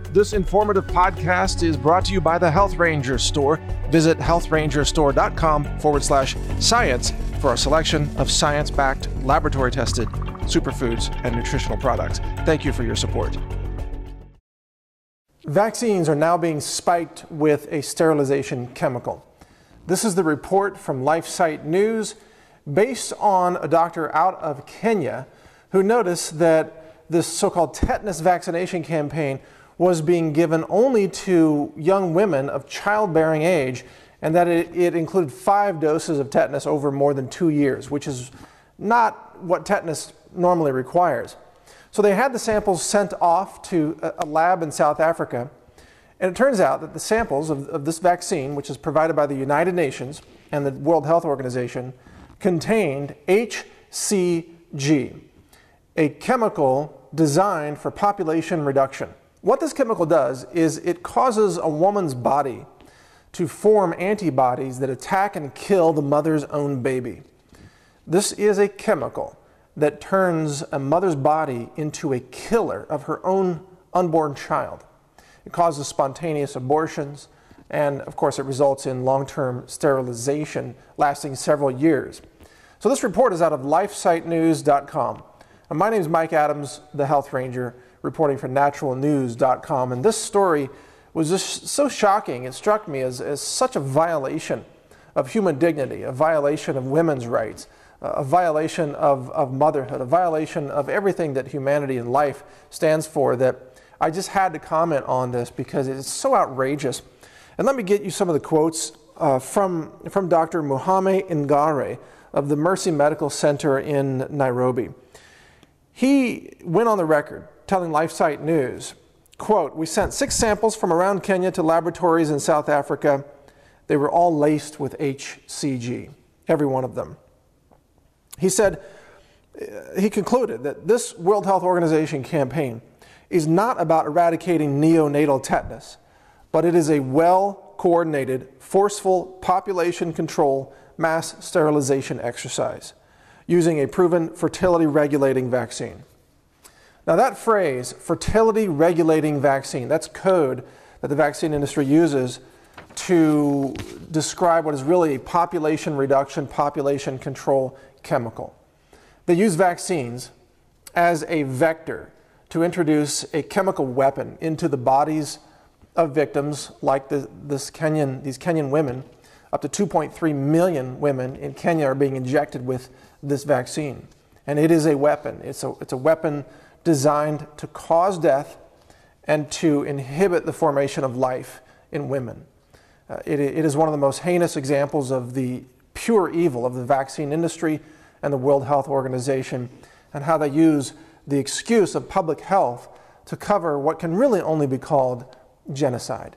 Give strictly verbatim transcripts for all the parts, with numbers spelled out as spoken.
This informative podcast is brought to you by the Health Ranger Store. Visit healthrangerstore.com forward slash science for a selection of science-backed, laboratory-tested superfoods and nutritional products. Thank you for your support. Vaccines are now being spiked with a sterilization chemical. This is the report from LifeSite News based on a doctor out of Kenya who noticed that this so-called tetanus vaccination campaign was being given only to young women of childbearing age, and that it, it included five doses of tetanus over more than two years, which is not what tetanus normally requires. So they had the samples sent off to a, a lab in South Africa, and it turns out that the samples of, of this vaccine, which is provided by the United Nations and the World Health Organization, contained H C G, a chemical designed for population reduction. What this chemical does is it causes a woman's body to form antibodies that attack and kill the mother's own baby. This is a chemical that turns a mother's body into a killer of her own unborn child. It causes spontaneous abortions, and of course it results in long-term sterilization lasting several years. So this report is out of lifesite news dot com. And my name is Mike Adams, the Health Ranger, reporting for natural news dot com. And this story was just so shocking. It struck me as, as such a violation of human dignity, a violation of women's rights, a violation of, of motherhood, a violation of everything that humanity and life stands for, that I just had to comment on this because it's so outrageous. And let me get you some of the quotes uh, from, from Doctor Mohamed Ngare of the Mercy Medical Center in Nairobi. He went on the record telling LifeSite News, quote, "We sent six samples from around Kenya to laboratories in South Africa. They were all laced with H C G, every one of them." He said, he concluded that this World Health Organization campaign is not about eradicating neonatal tetanus, but it is a well-coordinated, forceful population control mass sterilization exercise using a proven fertility-regulating vaccine. Now that phrase, fertility-regulating vaccine, that's code that the vaccine industry uses to describe what is really a population reduction, population control chemical. They use vaccines as a vector to introduce a chemical weapon into the bodies of victims like the, this Kenyan, these Kenyan women. Up to two point three million women in Kenya are being injected with this vaccine. And it is a weapon. It's a, it's a weapon designed to cause death and to inhibit the formation of life in women. Uh, it, it is one of the most heinous examples of the pure evil of the vaccine industry and the World Health Organization, and how they use the excuse of public health to cover what can really only be called genocide.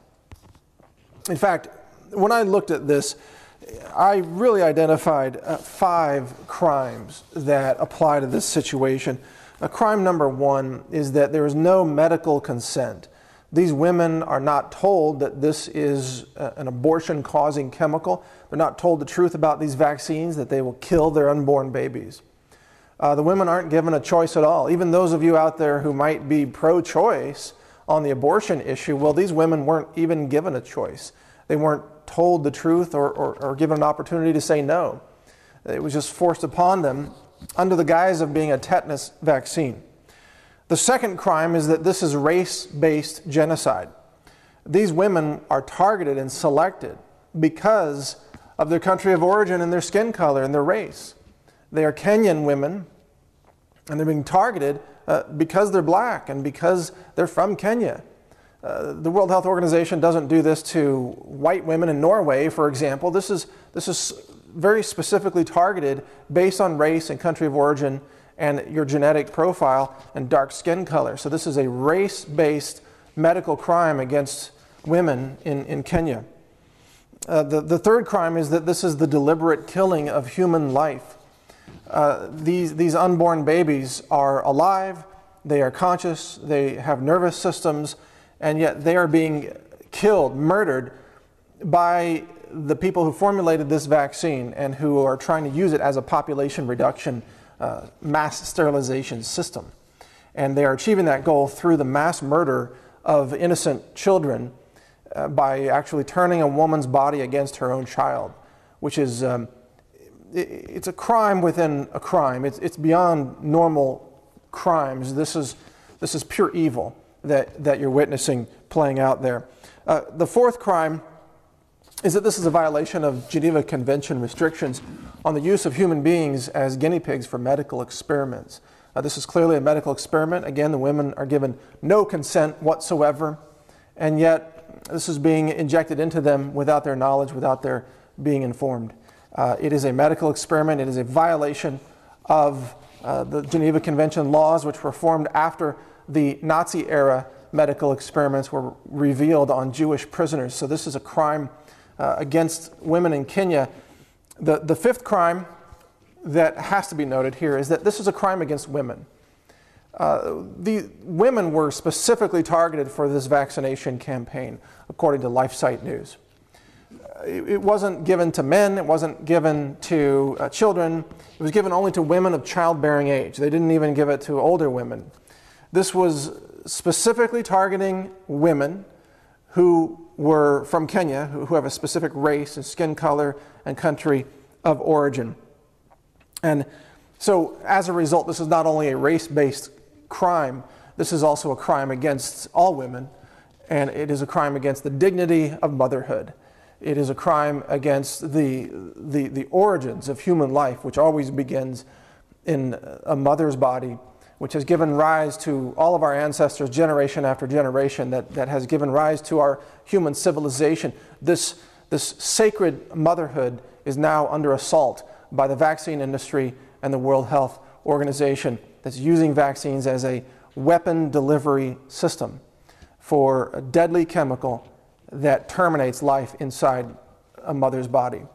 In fact, when I looked at this, I really identified uh, five crimes that apply to this situation. Uh, crime number one is that there is no medical consent. These women are not told that this is uh, an abortion-causing chemical. They're not told the truth about these vaccines, that they will kill their unborn babies. Uh, the women aren't given a choice at all. Even those of you out there who might be pro-choice on the abortion issue, well, these women weren't even given a choice. They weren't told the truth or, or, or given an opportunity to say no. It was just forced upon them under the guise of being a tetanus vaccine. The second crime is that this is race-based genocide. These women are targeted and selected because of their country of origin and their skin color and their race. They are Kenyan women, and they're being targeted uh, because they're black and because they're from Kenya. Uh, the World Health Organization doesn't do this to white women in Norway, for example. This is, this is very specifically targeted based on race and country of origin and your genetic profile and dark skin color. So this is a race-based medical crime against women in, in Kenya. Uh, the, the third crime is that this is the deliberate killing of human life. Uh, these, these unborn babies are alive, they are conscious, they have nervous systems, and yet they are being killed, murdered by the people who formulated this vaccine and who are trying to use it as a population reduction uh, mass sterilization system. And they are achieving that goal through the mass murder of innocent children uh, by actually turning a woman's body against her own child, which is um, it, it's a crime within a crime. It's, it's beyond normal crimes. This is, this is pure evil that, that you're witnessing playing out there. Uh, the fourth crime is that this is a violation of Geneva Convention restrictions on the use of human beings as guinea pigs for medical experiments. Uh, this is clearly a medical experiment. Again, the women are given no consent whatsoever, and yet this is being injected into them without their knowledge, without their being informed. Uh, it is a medical experiment. It is a violation of uh, the Geneva Convention laws, which were formed after the Nazi-era medical experiments were revealed on Jewish prisoners. So this is a crime uh, against women in Kenya. The, the fifth crime that has to be noted here is that this is a crime against women. Uh, the women were specifically targeted for this vaccination campaign, according to LifeSite News. Uh, it, it wasn't given to men, it wasn't given to uh, children, it was given only to women of childbearing age. They didn't even give it to older women. This was specifically targeting women who were from Kenya, who, who have a specific race and skin color and country of origin. And so as a result, this is not only a race-based crime, this is also a crime against all women, and it is a crime against the dignity of motherhood. It is a crime against the, the, the origins of human life, which always begins in a mother's body, which has given rise to all of our ancestors generation after generation, that, that has given rise to our human civilization. This, this sacred motherhood is now under assault by the vaccine industry and the World Health Organization that's using vaccines as a weapon delivery system for a deadly chemical that terminates life inside a mother's body.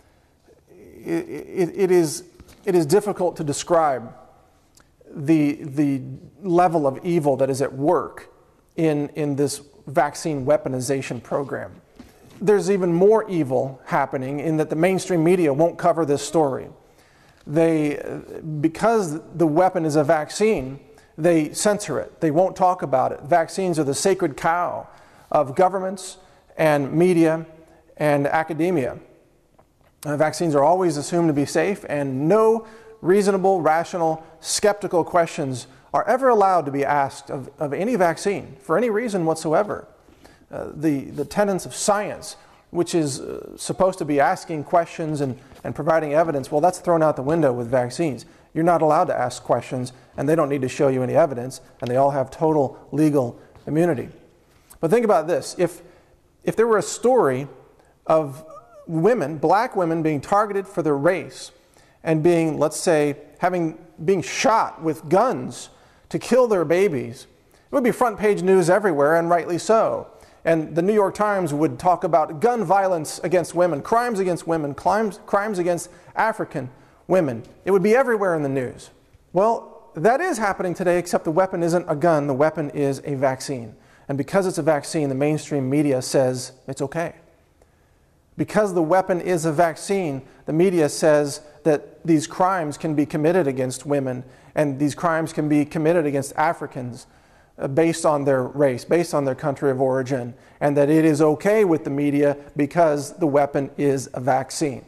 It, it, it, is, it is difficult to describe the, the level of evil that is at work in, in this vaccine weaponization program. There's even more evil happening in that the mainstream media won't cover this story. They, because the weapon is a vaccine, they censor it. They won't talk about it. Vaccines are the sacred cow of governments and media and academia. Uh, vaccines are always assumed to be safe, and no reasonable, rational, skeptical questions are ever allowed to be asked of, of any vaccine for any reason whatsoever. Uh, the, the tenets of science, which is uh, supposed to be asking questions and, and providing evidence, well, that's thrown out the window with vaccines. You're not allowed to ask questions, and they don't need to show you any evidence, and they all have total legal immunity. But think about this. If, if there were a story of women, black women, being targeted for their race and being, let's say, having, being shot with guns to kill their babies, it would be front page news everywhere, and rightly so. And the New York Times would talk about gun violence against women, crimes against women, crimes, crimes against African women. It would be everywhere in the news. Well, that is happening today, except the weapon isn't a gun, the weapon is a vaccine. And because it's a vaccine, the mainstream media says it's okay. Because the weapon is a vaccine, the media says that these crimes can be committed against women, and these crimes can be committed against Africans uh, based on their race, based on their country of origin, and that it is okay with the media because the weapon is a vaccine.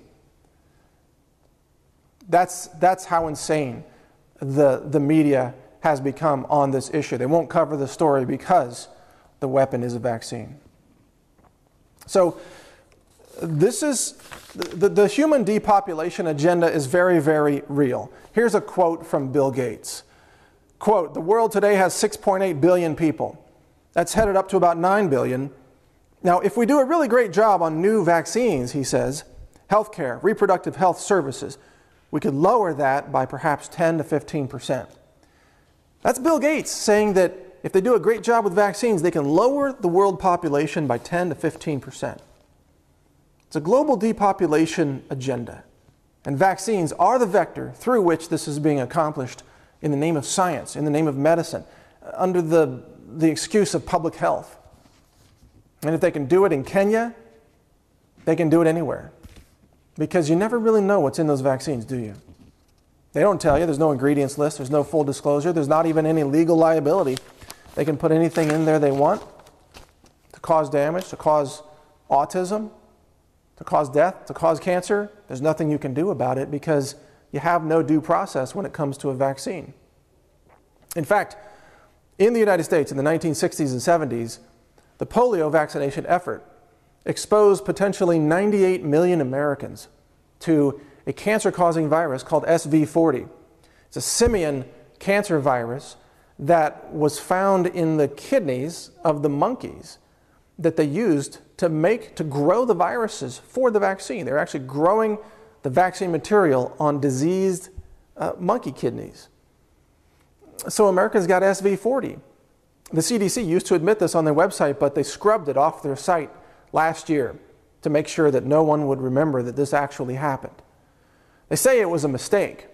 That's, that's how insane the, the media has become on this issue. They won't cover the story because the weapon is a vaccine. So this is, the, the human depopulation agenda is very, very real. Here's a quote from Bill Gates. Quote, "The world today has six point eight billion people. That's headed up to about nine billion. Now, if we do a really great job on new vaccines," he says, "healthcare, reproductive health services, we could lower that by perhaps ten to fifteen percent. That's Bill Gates saying that if they do a great job with vaccines, they can lower the world population by ten to fifteen percent. It's a global depopulation agenda, and vaccines are the vector through which this is being accomplished in the name of science, in the name of medicine, under the, the excuse of public health. And if they can do it in Kenya, they can do it anywhere. Because you never really know what's in those vaccines, do you? They don't tell you. There's no ingredients list. There's no full disclosure. There's not even any legal liability. They can put anything in there they want. to cause damage, to cause autism, to cause death, to cause cancer, there's nothing you can do about it because you have no due process when it comes to a vaccine. In fact, in the United States in the nineteen sixties and seventies, the polio vaccination effort exposed potentially ninety-eight million Americans to a cancer-causing virus called S V forty. It's a simian cancer virus that was found in the kidneys of the monkeys that they used to make, to grow the viruses for the vaccine. They're actually growing the vaccine material on diseased uh, monkey kidneys. So Americans got S V forty. The C D C used to admit this on their website, but they scrubbed it off their site last year to make sure that no one would remember that this actually happened. They say it was a mistake.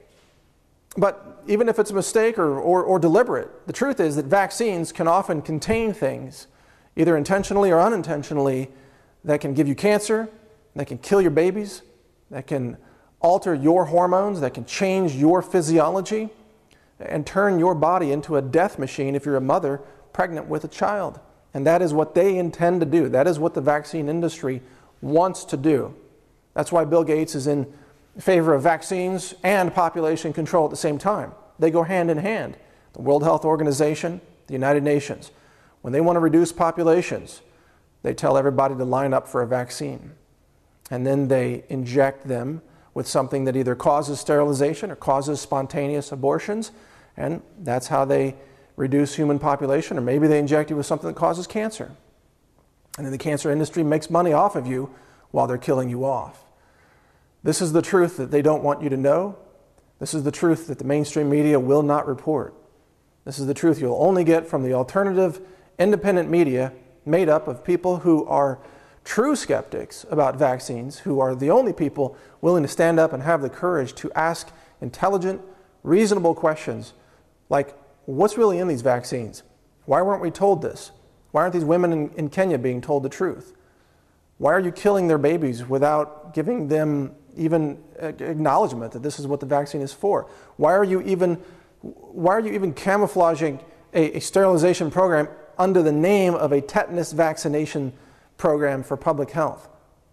But even if it's a mistake or, or, or deliberate, the truth is that vaccines can often contain things, either intentionally or unintentionally, that can give you cancer, that can kill your babies, that can alter your hormones, that can change your physiology, and turn your body into a death machine if you're a mother pregnant with a child. And that is what they intend to do. That is what the vaccine industry wants to do. That's why Bill Gates is in favor of vaccines and population control at the same time. They go hand in hand. The World Health Organization, the United Nations, when they want to reduce populations, they tell everybody to line up for a vaccine. And then they inject them with something that either causes sterilization or causes spontaneous abortions. And that's how they reduce human population. Or maybe they inject you with something that causes cancer. And then the cancer industry makes money off of you while they're killing you off. This is the truth that they don't want you to know. This is the truth that the mainstream media will not report. This is the truth you'll only get from the alternative, independent media made up of people who are true skeptics about vaccines, who are the only people willing to stand up and have the courage to ask intelligent, reasonable questions like, what's really in these vaccines? Why weren't we told this? Why aren't these women in, in Kenya being told the truth? Why are you killing their babies without giving them even acknowledgement that this is what the vaccine is for? Why are you even, why are you even camouflaging a, a sterilization program under the name of a tetanus vaccination program for public health?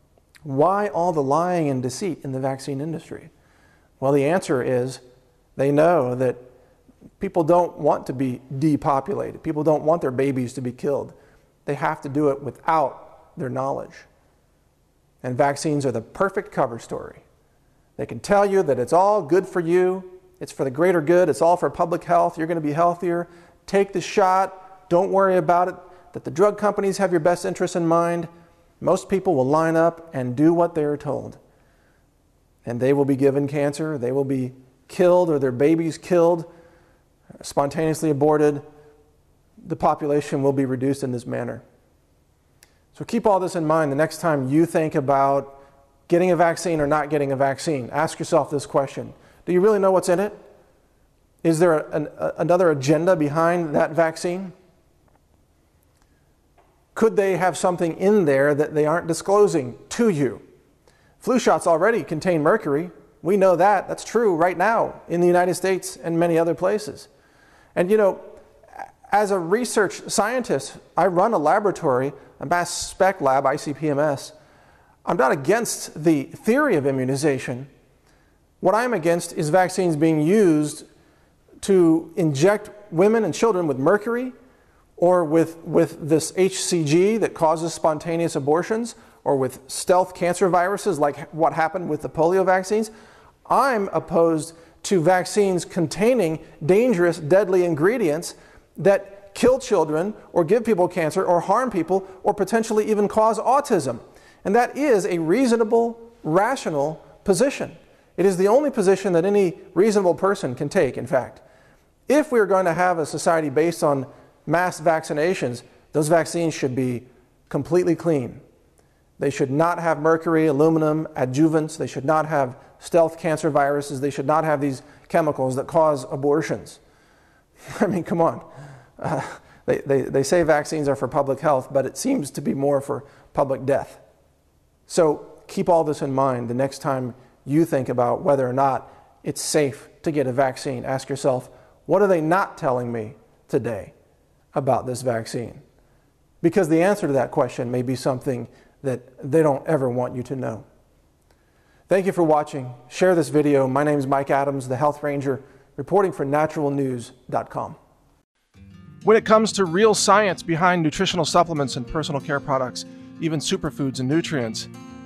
Why all the lying and deceit in the vaccine industry? Well, the answer is they know that people don't want to be depopulated. People don't want their babies to be killed. They have to do it without their knowledge. And vaccines are the perfect cover story. They can tell you that it's all good for you, it's for the greater good, it's all for public health, you're going to be healthier, take the shot, don't worry about it, that the drug companies have your best interests in mind. Most people will line up and do what they are told. And they will be given cancer, they will be killed or their babies killed, spontaneously aborted. The population will be reduced in this manner. So keep all this in mind the next time you think about getting a vaccine or not getting a vaccine. Ask yourself this question. Do you really know what's in it? Is there an, a, another agenda behind that vaccine? Could they have something in there that they aren't disclosing to you? Flu shots already contain mercury. We know that. That's true right now in the United States and many other places. And you know, as a research scientist, I run a laboratory, a mass spec lab, I C P M S. I'm not against the theory of immunization. What I'm against is vaccines being used to inject women and children with mercury or with, with this H C G that causes spontaneous abortions or with stealth cancer viruses like what happened with the polio vaccines. I'm opposed to vaccines containing dangerous, deadly ingredients that kill children or give people cancer or harm people or potentially even cause autism. And that is a reasonable, rational position. It is the only position that any reasonable person can take, in fact. If we're going to have a society based on mass vaccinations, those vaccines should be completely clean. They should not have mercury, aluminum, adjuvants. They should not have stealth cancer viruses. They should not have these chemicals that cause abortions. I mean, come on. Uh, they, they, they say vaccines are for public health, but it seems to be more for public death. So keep all this in mind the next time you think about whether or not it's safe to get a vaccine. Ask yourself, what are they not telling me today about this vaccine? because the answer to that question may be something that they don't ever want you to know. Thank you for watching. Share this video. My name is Mike Adams, the Health Ranger, reporting for natural news dot com. When it comes to real science behind nutritional supplements and personal care products, even superfoods and nutrients,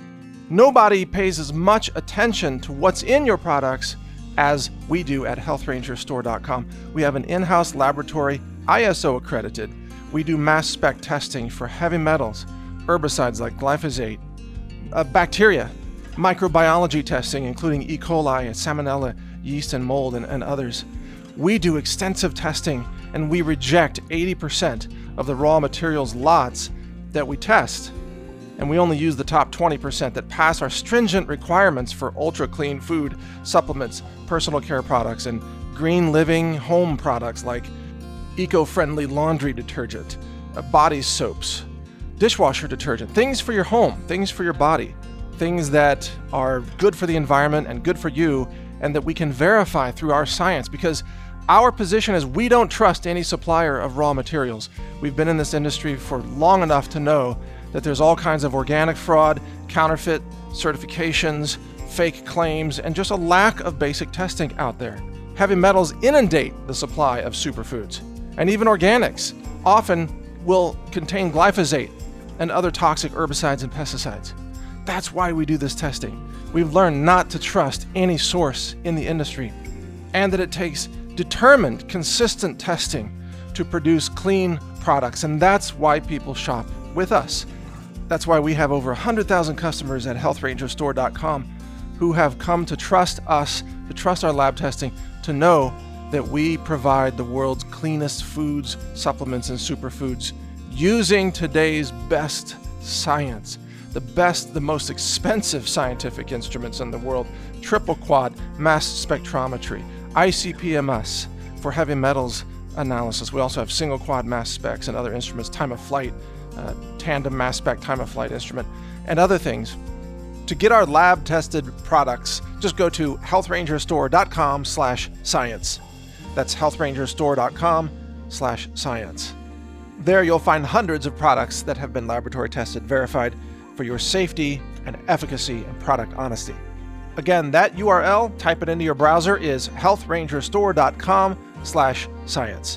nobody pays as much attention to what's in your products as we do at health ranger store dot com. We have an in-house laboratory, I S O accredited. We do mass spec testing for heavy metals, herbicides like glyphosate, uh, bacteria, microbiology testing, including E. coli, salmonella, yeast and mold, and, and others. We do extensive testing, and we reject eighty percent of the raw materials lots that we test. And we only use the top twenty percent that pass our stringent requirements for ultra clean food, supplements, personal care products, and green living home products like eco-friendly laundry detergent, uh, body soaps, dishwasher detergent, things for your home, things for your body, things that are good for the environment and good for you, and that we can verify through our science, because our position is we don't trust any supplier of raw materials. We've been in this industry for long enough to know that there's all kinds of organic fraud, counterfeit certifications, fake claims, and just a lack of basic testing out there. Heavy metals inundate the supply of superfoods, and even organics often will contain glyphosate and other toxic herbicides and pesticides. That's why we do this testing. We've learned not to trust any source in the industry, and that it takes determined, consistent testing to produce clean products, and that's why people shop with us. That's why we have over one hundred thousand customers at health ranger store dot com who have come to trust us, to trust our lab testing, to know that we provide the world's cleanest foods, supplements, and superfoods using today's best science, the best, the most expensive scientific instruments in the world, triple quad mass spectrometry, I C P M S for heavy metals analysis. We also have single quad mass specs and other instruments, time of flight, uh, tandem mass spec time of flight instrument, and other things. To get our lab tested products, just go to health ranger store dot com slash science. That's health ranger store dot com slash science. There you'll find hundreds of products that have been laboratory tested, verified for your safety and efficacy and product honesty. Again, that U R L, type it into your browser, is health ranger store dot com slash science.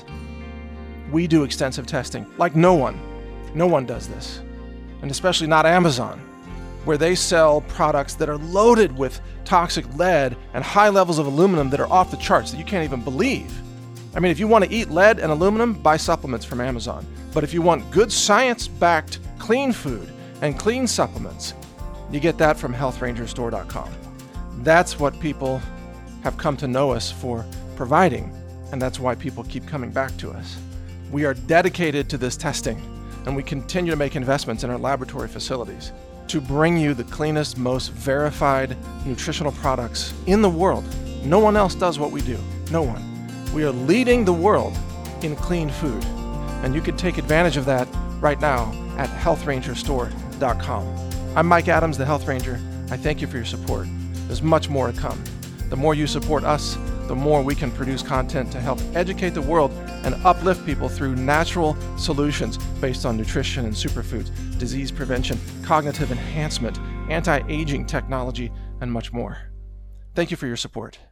We do extensive testing like no one. No one does this, and especially not Amazon, where they sell products that are loaded with toxic lead and high levels of aluminum that are off the charts that you can't even believe. I mean, if you want to eat lead and aluminum, buy supplements from Amazon. But if you want good science-backed clean food and clean supplements, you get that from health ranger store dot com. That's what people have come to know us for providing, and that's why people keep coming back to us. We are dedicated to this testing, and we continue to make investments in our laboratory facilities to bring you the cleanest, most verified nutritional products in the world. No one else does what we do. No one. We are leading the world in clean food, and you can take advantage of that right now at health ranger store dot com. I'm Mike Adams, the Health Ranger. I thank you for your support. There's much more to come. The more you support us, the more we can produce content to help educate the world and uplift people through natural solutions based on nutrition and superfoods, disease prevention, cognitive enhancement, anti-aging technology, and much more. Thank you for your support.